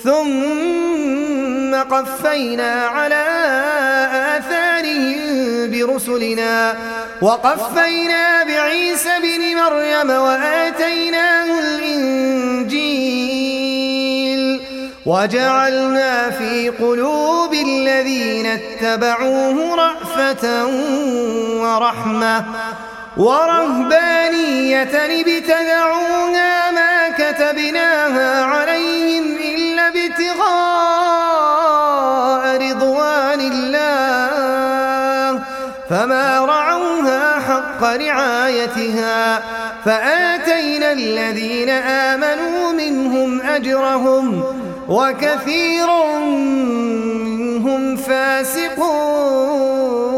ثم قفينا على آثارهم برسلنا وقفينا بعيسى بن مريم وآتيناه الإنجيل وجعلنا في قلوب الذين اتبعوه رأفة ورحمة ورهبانية ابتدعوها ما كتبناها عليهم إلا ابتغاء رضوان الله فما رعوها حق رعايتها فآتينا الذين آمنوا منهم أجرهم وكثير منهم فاسقون.